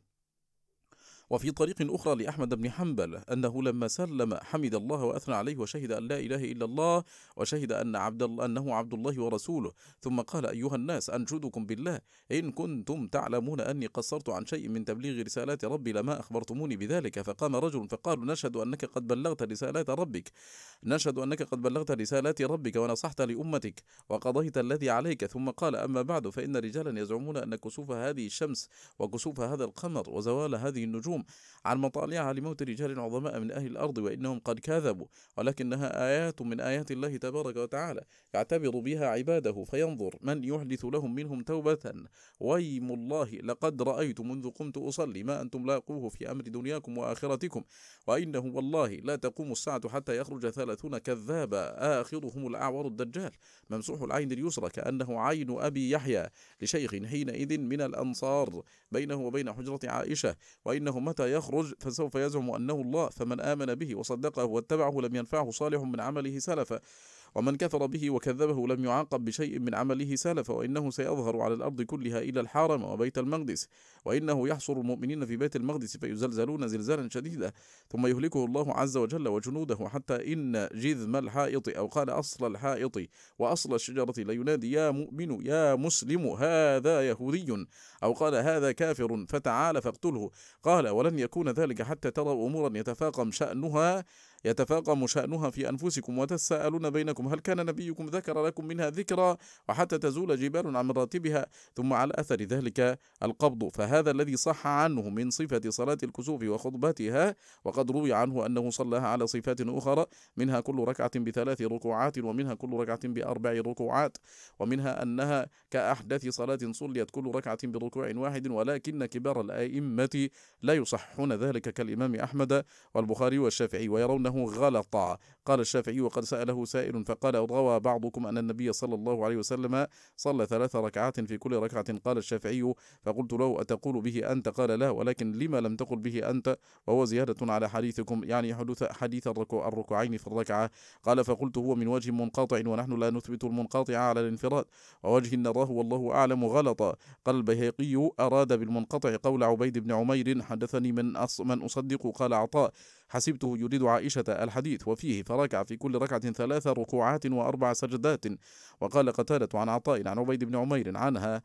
[SPEAKER 1] وفي طريق أخرى لأحمد بن حنبل أنه لما سلم حمد الله وأثنى عليه وشهد أن لا إله إلا الله وشهد أن عبد الله أنه عبد الله ورسوله، ثم قال أيها الناس أنشدكم بالله إن كنتم تعلمون أني قصرت عن شيء من تبليغ رسالات ربي لما أخبرتموني بذلك. فقام رجل فقالوا نشهد أنك قد بلغت رسالات ربك نشهد أنك قد بلغت رسالات ربك ونصحت لأمتك وقضيت الذي عليك. ثم قال أما بعد فإن رجالا يزعمون أن كسوف هذه الشمس وكسوف هذا القمر وزوال هذه النجوم عن مطالعها لموت رجال عظماء من أهل الأرض، وإنهم قد كذبوا، ولكنها آيات من آيات الله تبارك وتعالى يعتبر بها عباده فينظر من يحدث لهم منهم توبة. ويم الله لقد رأيت منذ قمت أصلي ما أنتم لاقوه في أمر دنياكم وآخرتكم، وإنه والله لا تقوم الساعة حتى يخرج ثلاثون كذابا آخرهم الأعور الدجال ممسوح العين اليسرى كأنه عين أبي يحيى لشيخ حينئذ من الأنصار بينه وبين حجرة عائشة، وإنه متى يخرج فسوف يزعم أنه الله، فمن آمن به وصدقه واتبعه لم ينفعه صالح من عمله سلفا، ومن كفر به وكذبه لم يعاقب بشيء من عمله سلفا، وإنه سيظهر على الأرض كلها إلى الحرم وبيت المقدس، وإنه يحصر المؤمنين في بيت المقدس فيزلزلون زلزالا شديدا ثم يهلكه الله عز وجل وجنوده، حتى إن جذم الحائط أو قال أصل الحائط وأصل الشجرة لينادي يا مؤمن يا مسلم هذا يهودي، أو قال هذا كافر فتعال فاقتله. قال ولن يكون ذلك حتى تروا أمورا يتفاقم شأنها يتفاقم شأنها في أنفسكم وتساءلون بينكم هل كان نبيكم ذكر لكم منها ذكرى، وحتى تزول جبال عن مراتبها، ثم على أثر ذلك القبض. فهذا الذي صح عنه من صفة صلاة الكسوف وخطبتها، وقد روي عنه أنه صلىها على صفات أخرى منها كل ركعة بثلاث ركوعات، ومنها كل ركعة بأربع ركوعات، ومنها أنها كأحدث صلاة صليت كل ركعة بركوع واحد، ولكن كبار الأئمة لا يصحون ذلك كالإمام أحمد والبخاري والشافعي ويرونه غلطا. قال الشافعي وقد سأله سائل فقال روى بعضكم أن النبي صلى الله عليه وسلم صلى ثلاث ركعات في كل ركعة. قال الشافعي فقلت له أتقول به أنت؟ قال لا، ولكن لما لم تقل به أنت؟ وهو زيادة على حديثكم، يعني حدوث حديث الركوع الركوعين في الركعة. قال فقلت هو من وجه منقطع ونحن لا نثبت المنقطع على الانفراد، ووجه نراه والله أعلم غلطا. قال البيهقي أراد بالمنقطع قول عبيد بن عمير حدثني من أص من أصدق. قال عطاء حسبته يريد عائشة الحديث وفيه فركع في كل ركعة ثلاث ركوعات وأربع سجدات. وقال قتادة عن عطاء عن عبيد بن عمير عنها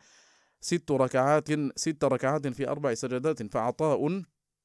[SPEAKER 1] ست ركعات ست ركعات في أربع سجدات، فعطاء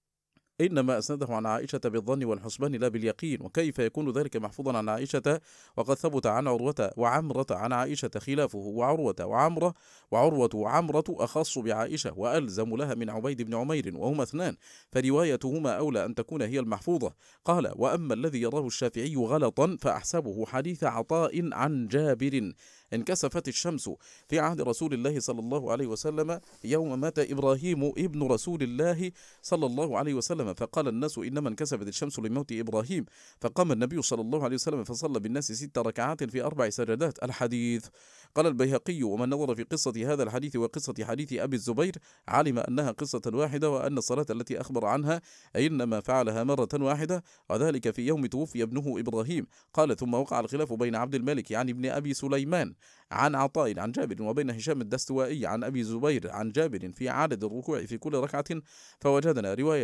[SPEAKER 1] إنما أسنده عن عائشة بالظن والحسبان لا باليقين. وكيف يكون ذلك محفوظا عن عائشة وقد ثبت عن عروة وعمرة عن عائشة خلافه، وعروة وعمرة وعروة وعمرة أخص بعائشة وألزم لها من عبيد بن عمير، وهما اثنان فروايتهما أولى أن تكون هي المحفوظة. قال وأما الذي يراه الشافعي غلطا فأحسبه حديث عطاء عن جابر انكسفت الشمس في عهد رسول الله صلى الله عليه وسلم يوم مات إبراهيم ابن رسول الله صلى الله عليه وسلم، فقال الناس إنما انكسفت الشمس لموت إبراهيم، فقام النبي صلى الله عليه وسلم فصلى بالناس ست ركعات في أربع سجدات الحديث. قال البيهقي ومن نظر في قصة هذا الحديث وقصة حديث أبي الزبير علم أنها قصة واحدة، وأن الصلاة التي أخبر عنها إنما فعلها مرة واحدة، وذلك في يوم توفي ابنه إبراهيم. قال ثم وقع الخلاف بين عبد الملك يعني ابن أبي سليمان عن عطاء عن جابر وبين هشام الدستوائي عن أبي زبير عن جابر في عدد الركوع في كل ركعة، فوجدنا رواية هشام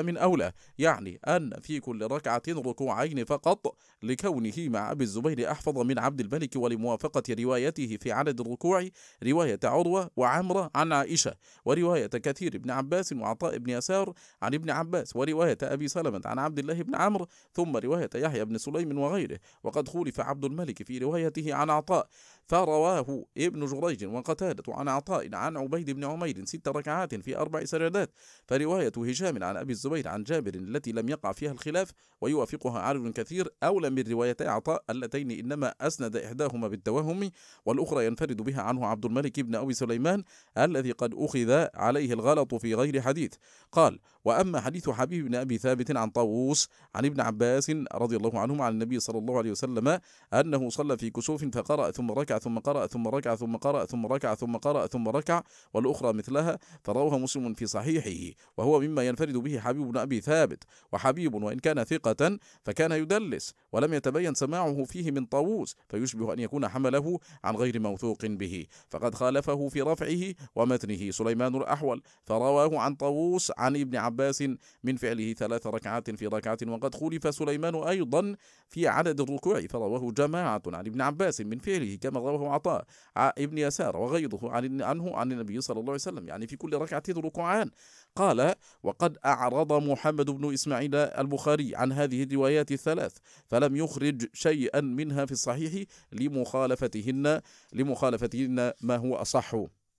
[SPEAKER 1] هشام أولى، يعني أن في كل ركعة ركوعين فقط، لكونه مع أبي الزبير أحفظ من عبد الملك، ولموافقة روايته في عدد الركوع رواية عروة وعمرة عن عائشة، ورواية كثير بن عباس وعطاء بن يسار عن ابن عباس، ورواية أبي سلمة عن عبد الله بن عمرو، ثم رواية يحيى بن سليم وغيره. وقد خولف عبد الملك في روايته عن عطاء، فرواه ابن جريج وقتادة عن عطاء عن عبيد بن عمير ست ركعات في أربع سجدات. فرواية هشام عن أبي الزبير عن جابر التي لم يقع فيها الخلاف ويوافقها عدد كثير أولى من روايتي عطاء اللتين إنما أسند إحداهما بالتوهم، والأخرى ينفرد بها عنه عبد الملك بن أبي سليمان الذي قد أخذ عليه الغلط في غير حديث. قال: وأما حديث حبيب بن أبي ثابت عن طاووس عن ابن عباس رضي الله عنهما عن النبي صلى الله عليه وسلم أنه صلى في كسوف فقرأ ثم ركع ثم قرأ ثم ركع ثم قرأ ثم ركع ثم قرأ ثم ركع، والأخرى مثلها، فرواه مسلم في صحيحه، وهو مما ينفرد به حبيب بن أبي ثابت. وحبيب وإن كان ثقة فكان يدلس، ولم يتبين سماعه فيه من طاووس، فيشبه أن يكون حمله عن غير موثوق به. فقد خالفه في رفعه ومتنه سليمان الأحول، فرواه عن طاووس عن ابن عباس من فعله ثلاث ركعات في ركعة. وقد خولف سليمان أيضا في عدد الركوع، فرواه جماعة عن ابن عباس من فعله كما رواه عطاء ابن يسار وغيره عن عنه عن النبي صلى الله عليه وسلم، يعني في كل ركعة ركوعان. قال: وقد أعرض محمد بن إسماعيل البخاري عن هذه الروايات الثلاث، فلم يخرج شيئا منها في الصحيح لمخالفتهن لمخالفتهن ما هو أصح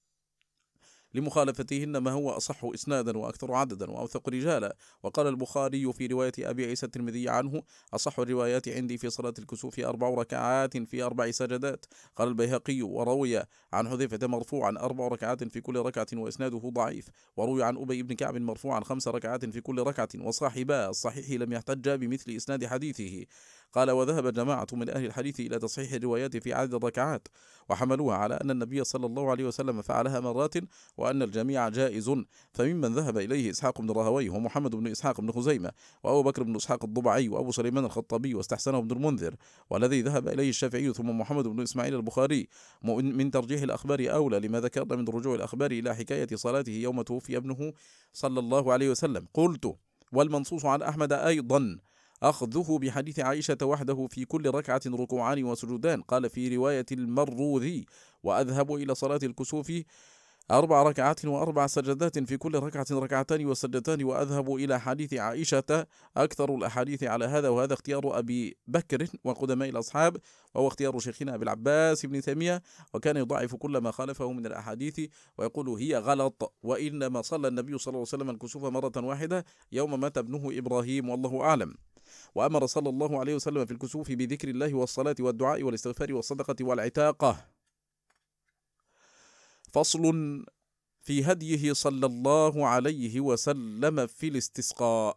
[SPEAKER 1] لمخالفتهن ما هو أصح إسنادا وأكثر عددا وأوثق رجالا. وقال البخاري في رواية أبي عيسى الترمذي عنه: أصح الروايات عندي في صلاة الكسوف أربع ركعات في أربع سجدات. قال البيهقي: وروي عن حذيفة مرفوعا أربع ركعات في كل ركعة وإسناده ضعيف. وروي عن أبي بن كعب مرفوعا خمس ركعات في كل ركعة، وصاحبا الصحيح لم يحتجا بمثل إسناد حديثه. قال: وذهب جماعة من أهل الحديث إلى تصحيح الروايات في عدد الركعات، وحملوها على أن النبي صلى الله عليه وسلم فعلها مرات، وأن الجميع جائز. فممن ذهب إليه إسحاق بن راهويه ومحمد بن إسحاق بن خزيمة وأبو بكر بن إسحاق الضبعي وأبو سليمان الخطابي، واستحسنه ابن المنذر. والذي ذهب إليه الشافعي ثم محمد بن إسماعيل البخاري من ترجيح الأخبار أولى، لما ذكرنا من رجوع الأخبار إلى حكاية صلاته يوم توفي ابنه صلى الله عليه وسلم. قلت: والمنصوص عن أحمد أيضا أخذه بحديث عائشة وحده في كل ركعة ركوعان وسجودان. قال في رواية المروذي: وأذهب إلى صلاة الكسوف أربع ركعات وأربع سجدات في كل ركعة ركعتان وسجدتان. وأذهب إلى حديث عائشة أكثر الأحاديث على هذا، وهذا اختيار أبي بكر وقدماء الأصحاب، وهو اختيار شيخنا أبي العباس بن تيمية، وكان يضعف كل ما خالفه من الأحاديث ويقول هي غلط، وإنما صلى النبي صلى الله عليه وسلم الكسوف مرة واحدة يوم مات ابنه إبراهيم، والله أعلم. وأمر صلى الله عليه وسلم في الكسوف بذكر الله والصلاة والدعاء والاستغفار والصدقة والعتاقة. فصل في هديه صلى الله عليه وسلم في الاستسقاء.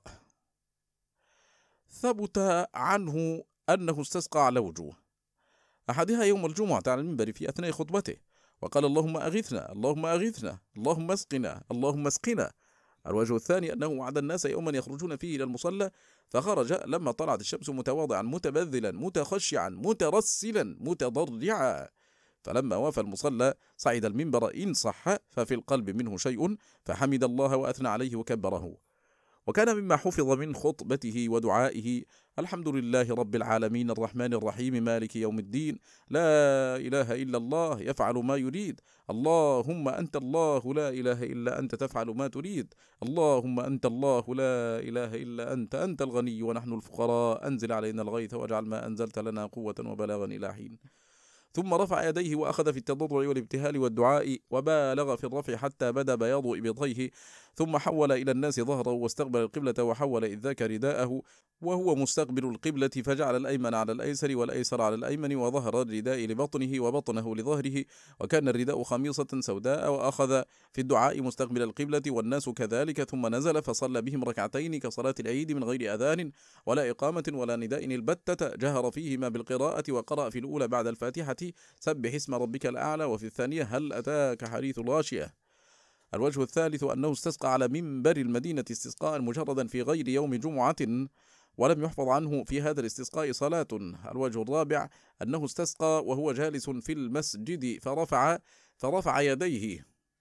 [SPEAKER 1] ثبت عنه أنه استسقى على وجوه، أحدها يوم الجمعة على المنبر في أثناء خطبته، وقال: اللهم أغثنا اللهم أغثنا اللهم اسقنا اللهم اسقنا. الوجه الثاني أنه وعد الناس يوما يخرجون فيه إلى المصلى، فخرج لما طلعت الشمس متواضعا متبذلا متخشعا مترسلا متضرعا، فلما وافى المصلى صعد المنبر إن صح ففي القلب منه شيء، فحمد الله وأثنى عليه وكبره. وكان مما حفظ من خطبته ودعائه: الحمد لله رب العالمين الرحمن الرحيم مالك يوم الدين، لا إله إلا الله يفعل ما يريد، اللهم أنت الله لا إله إلا أنت تفعل ما تريد، اللهم أنت الله لا إله إلا أنت أنت الغني ونحن الفقراء، أنزل علينا الغيث واجعل ما أنزلت لنا قوة وبلاغا إلى حين. ثم رفع يديه وأخذ في التضرع والابتهال والدعاء، وبالغ في الرفع حتى بدا بياض إبطيه، ثم حول إلى الناس ظهره واستقبل القبلة، وحول إذ ذاك رداءه وهو مستقبل القبلة، فجعل الأيمن على الأيسر والأيسر على الأيمن، وظهر الرداء لبطنه وبطنه لظهره، وكان الرداء خميصة سوداء، وأخذ في الدعاء مستقبل القبلة والناس كذلك، ثم نزل فصلى بهم ركعتين كصلاة العيد من غير أذان ولا إقامة ولا نداء البتة، جهر فيهما بالقراءة، وقرأ في الأولى بعد الفاتحة سبح اسم ربك الأعلى، وفي الثانية هل أتاك حديث الغاشية. الوجه الثالث أنه استسقى على منبر المدينة استسقاء مجردا في غير يوم جمعة، ولم يحفظ عنه في هذا الاستسقاء صلاة. الوجه الرابع أنه استسقى وهو جالس في المسجد فرفع فرفع يديه،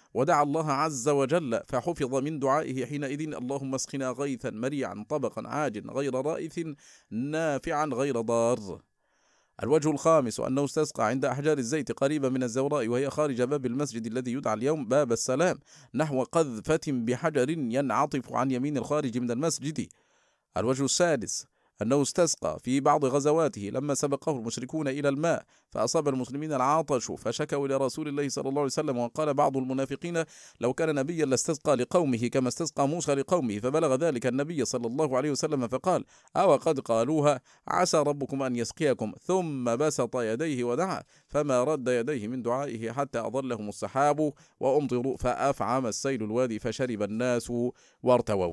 [SPEAKER 1] ودعا الله عز وجل فحفظ من دعائه حينئذ: اللهم اسقنا غيثا مريعا طبقا عاجلا غير رائث نافعا غير ضار. الوجه الخامس أنه استسقى عند أحجار الزيت قريبة من الزوراء، وهي خارج باب المسجد الذي يدعى اليوم باب السلام، نحو قذفة بحجر ينعطف عن يمين الخارج من المسجد. الوجه السادس أنه استسقى في بعض غزواته لما سبقه المشركون إلى الماء فأصاب المسلمين العطش فشكوا إلى رسول الله صلى الله عليه وسلم، وقال بعض المنافقين: لو كان نبيا لاستسقى لقومه كما استسقى موسى لقومه، فبلغ ذلك النبي صلى الله عليه وسلم فقال: أو قد قالوها، عسى ربكم أن يسقيكم، ثم بسط يديه ودعا فما رد يديه من دعائه حتى أظلهم السحاب وأمطروا فأفعم السيل الوادي فشرب الناس وارتووا.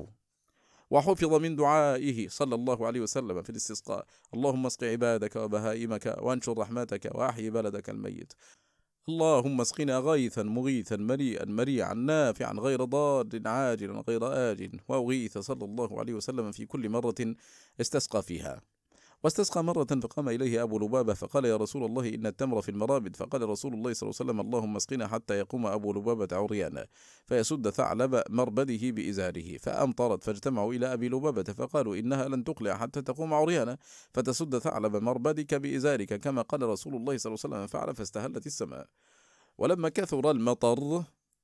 [SPEAKER 1] وحفظ من دعائه صلى الله عليه وسلم في الاستسقاء: اللهم اسق عبادك وبهائمك وانشر رحمتك وأحيي بلدك الميت. اللهم اسقنا غيثا مغيثا مريئا مريعا نافعا غير ضار عاجلا غير آجل. وأغيث صلى الله عليه وسلم في كل مرة استسقى فيها. واستسقى مرة فقام إليه أبو لبابة فقال: يا رسول الله، إن التمر في المرابد. فقال رسول الله صلى الله عليه وسلم: اللهم اسقنا حتى يقوم أبو لبابة عريانا فيسد ثعلب مربده بإزاره. فأمطرت فاجتمعوا إلى أبي لبابة فقالوا: إنها لن تقلع حتى تقوم عريانا فتسد ثعلب مربدك بإزارك كما قال رسول الله صلى الله عليه وسلم، فعل فاستهلت السماء. ولما كثر المطر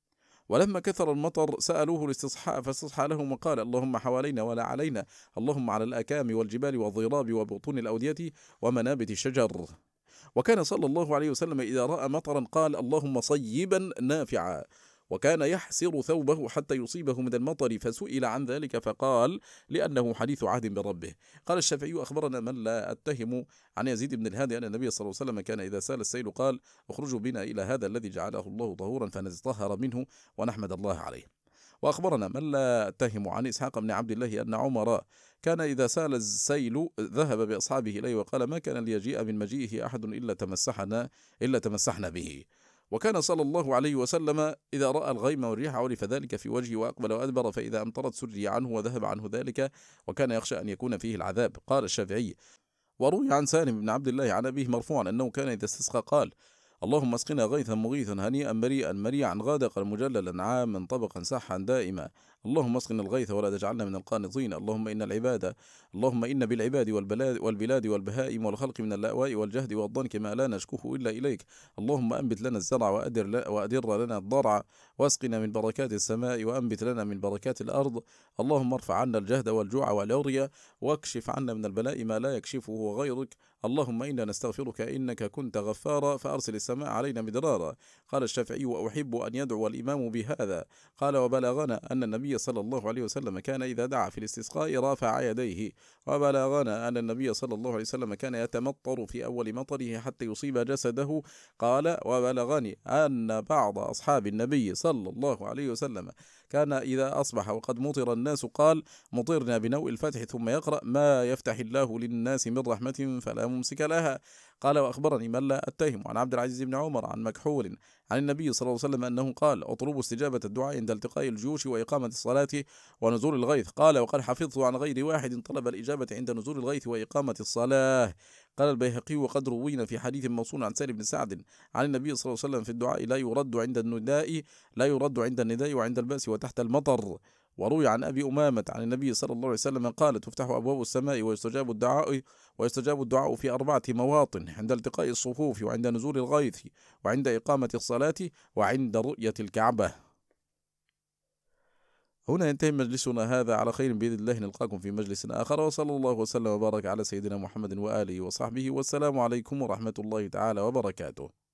[SPEAKER 1] ولما كثر المطر سألوه الاستصحاء فاستصحى لهم وقال: اللهم حوالينا ولا علينا، اللهم على الأكام والجبال والضراب وبطون الأودية ومنابت الشجر. وكان صلى الله عليه وسلم إذا رأى مطرا قال: اللهم صيبا نافعا. وكان يحسر ثوبه حتى يصيبه من المطر، فسئل عن ذلك فقال: لأنه حديث عهد بربه. قال الشافعي: أخبرنا من لا أتهم عن يزيد بن الهادي أن النبي صلى الله عليه وسلم كان إذا سال السيل قال: اخرجوا بنا إلى هذا الذي جعله الله طهورا فنتطهر منه ونحمد الله عليه. وأخبرنا من لا أتهم عن إسحاق بن عبد الله أن عمر كان إذا سال السيل ذهب بأصحابه إليه وقال: ما كان ليجيء من مجيئه أحد إلا تمسحنا إلا تمسحنا به. وكان صلى الله عليه وسلم إذا رأى الغيم والريح عرف ذلك في وجهه وأقبل وأدبر، فإذا أمطرت سري عنه وذهب عنه ذلك، وكان يخشى أن يكون فيه العذاب. قال الشافعي: وروي عن سالم بن عبد الله عن أبيه مرفوعا أنه كان إذا استسقى قال: اللهم اسقنا غيثا مغيثا هنيئا مريئا مريعا غادقا مجللا عاما طبقا سحا دائما. اللهم اسقنا الغيث ولا تجعلنا من القانطين. اللهم إن العباد اللهم إن بالعباد والبلاد والبلاد والبهائم والخلق من اللأواء والجهد والضنك ما لا نشكوه إلا إليك. اللهم أنبت لنا الزرع وأدر, وأدر لنا الضرع واسقنا من بركات السماء وأنبت لنا من بركات الأرض. اللهم ارفع عنا الجهد والجوع والعري واكشف عنا من البلاء ما لا يكشفه غيرك. اللهم إنا نستغفرك إنك كنت غفارا فأرسل السماء علينا مدرارا. قال الشافعي: وأحب أن يدعو الإمام بهذا. قال: وبلغنا أن النبي صلى الله عليه وسلم كان إذا دعا في الاستسقاء رافع يديه. وبلغنا أن النبي صلى الله عليه وسلم كان يتمطر في أول مطره حتى يصيب جسده. قال: وبلغني أن بعض أصحاب النبي صلى الله عليه وسلم كان إذا أصبح وقد مطر الناس قال: مطرنا بنوء الفتح، ثم يقرأ: ما يفتح الله للناس من رحمة فلا ممسك لها. قال: وأخبرني من لا أتهم عن عبد العزيز بن عمر عن مكحول عن النبي صلى الله عليه وسلم أنه قال: اطلبوا استجابة الدعاء عند التقاء الجيوش وإقامة الصلاة ونزول الغيث. قال: وقد حفظت عن غير واحد طلب الإجابة عند نزول الغيث وإقامة الصلاة. قال البيهقي: وقد روينا في حديث موصول عن سالم بن سعد عن النبي صلى الله عليه وسلم في الدعاء: لا يرد عند النداء لا يرد عند النداء وعند البأس وتحت المطر. وروي عن أبي أمامة عن النبي صلى الله عليه وسلم قال: تفتح أبواب السماء ويستجاب الدعاء ويستجاب الدعاء في أربعة مواطن: عند التقاء الصفوف وعند نزول الغيث وعند إقامة الصلاة وعند رؤية الكعبة. هنا ينتهي مجلسنا هذا على خير بإذن الله، نلقاكم في مجلس آخر، وصلى الله وسلم وبارك على سيدنا محمد وآله وصحبه، والسلام عليكم ورحمة الله تعالى وبركاته.